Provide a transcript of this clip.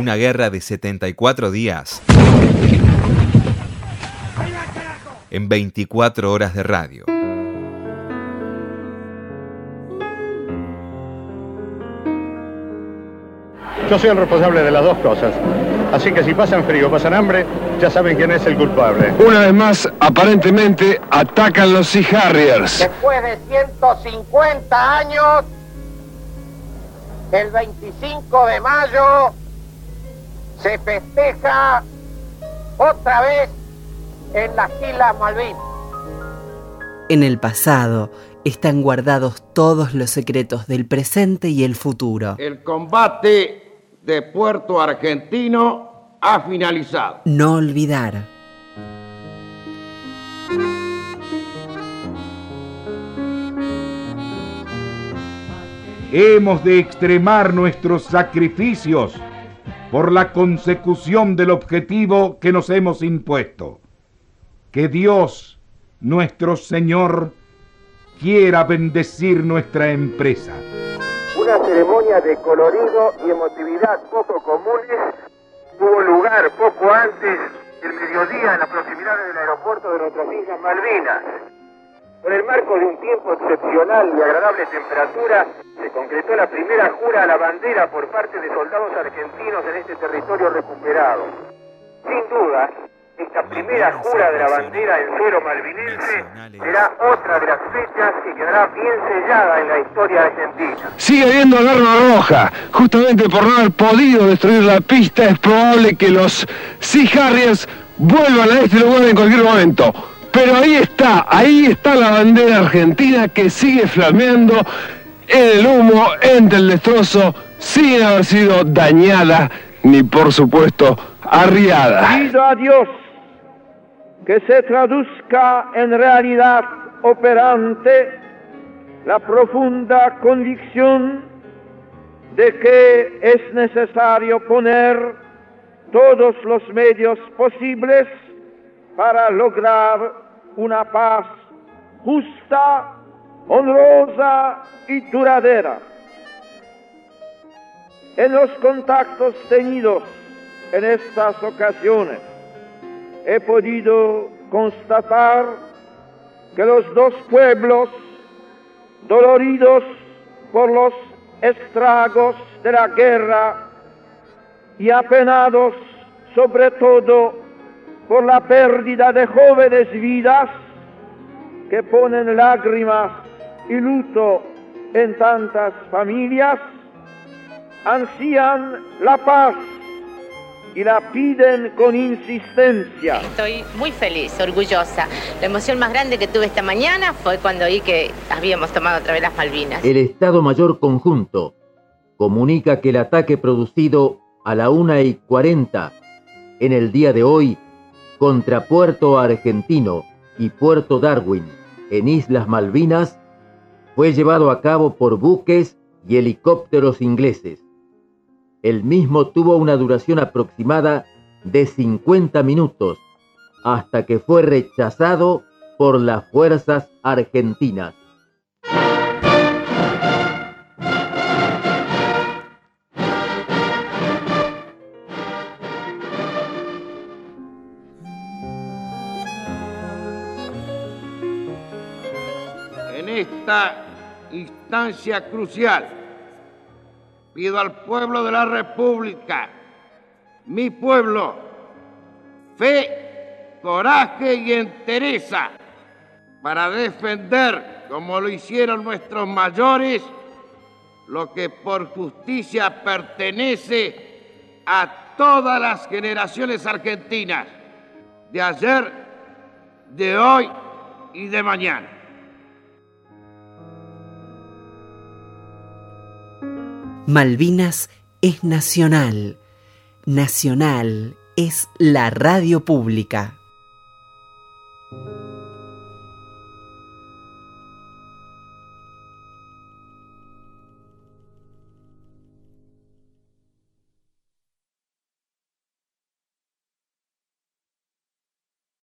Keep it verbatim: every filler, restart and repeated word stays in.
una guerra de setenta y cuatro días en veinticuatro horas de radio. Yo soy el responsable de las dos cosas. Así que si pasan frío, pasan hambre, ya saben quién es el culpable. Una vez más, aparentemente, atacan los Sea Harriers. Después de ciento cincuenta años, el veinticinco de mayo, se festeja otra vez en las Islas Malvinas. En el pasado están guardados todos los secretos del presente y el futuro. El combate de Puerto Argentino ha finalizado. No olvidar. Hemos de extremar nuestros sacrificios por la consecución del objetivo que nos hemos impuesto. Que Dios, nuestro Señor, quiera bendecir nuestra empresa. Una ceremonia de colorido y emotividad poco comunes tuvo lugar poco antes del mediodía en las proximidades del aeropuerto de nuestras Islas Malvinas. Con el marco de un tiempo excepcional y agradable temperatura, se concretó la primera jura a la bandera por parte de soldados argentinos en este territorio recuperado. Sin duda, esta primera jura de la bandera en suelo malvinense será otra de las fechas que quedará bien sellada en la historia argentina. Sigue habiendo alarma roja. Justamente por no haber podido destruir la pista, es probable que los Sea Harriers vuelvan a este lugar en cualquier momento. Pero ahí está, ahí está la bandera argentina que sigue flameando en el humo, entre el destrozo, sin haber sido dañada ni, por supuesto, arriada. Pido a Dios que se traduzca en realidad operante la profunda convicción de que es necesario poner todos los medios posibles para lograr una paz justa, honrosa y duradera. En los contactos tenidos en estas ocasiones, he podido constatar que los dos pueblos, doloridos por los estragos de la guerra y apenados sobre todo por la pérdida de jóvenes vidas que ponen lágrimas y luto en tantas familias, ansían la paz y la piden con insistencia. Estoy muy feliz, orgullosa. La emoción más grande que tuve esta mañana fue cuando oí que habíamos tomado otra vez las Malvinas. El Estado Mayor Conjunto comunica que el ataque producido a la una y cuarenta en el día de hoy contra Puerto Argentino y Puerto Darwin en Islas Malvinas fue llevado a cabo por buques y helicópteros ingleses. El mismo tuvo una duración aproximada de cincuenta minutos, hasta que fue rechazado por las fuerzas argentinas. En esta instancia crucial, pido al pueblo de la República, mi pueblo, fe, coraje y entereza para defender, como lo hicieron nuestros mayores, lo que por justicia pertenece a todas las generaciones argentinas, de ayer, de hoy y de mañana. Malvinas es nacional. Nacional es la radio pública.